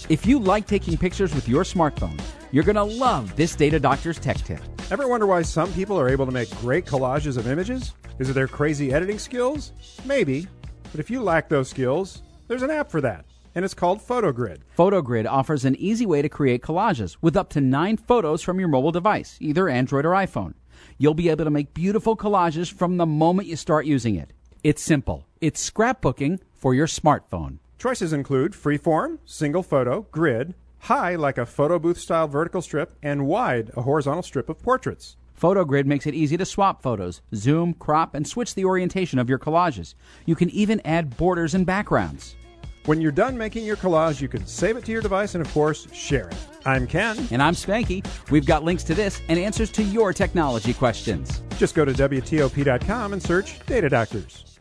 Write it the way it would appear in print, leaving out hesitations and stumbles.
If you like taking pictures with your smartphone, you're going to love this Data Doctor's tech tip. Ever wonder why some people are able to make great collages of images? Is it their crazy editing skills? Maybe. But if you lack those skills, there's an app for that, and it's called PhotoGrid. PhotoGrid offers an easy way to create collages with up to 9 photos from your mobile device, either Android or iPhone. You'll be able to make beautiful collages from the moment you start using it. It's simple. It's scrapbooking for your smartphone. Choices include freeform, single photo, grid, high like a photo booth style vertical strip, and wide, a horizontal strip of portraits. PhotoGrid makes it easy to swap photos, zoom, crop, and switch the orientation of your collages. You can even add borders and backgrounds. When you're done making your collage, you can save it to your device and, of course, share it. I'm Ken. And I'm Spanky. We've got links to this and answers to your technology questions. Just go to WTOP.com and search Data Doctors.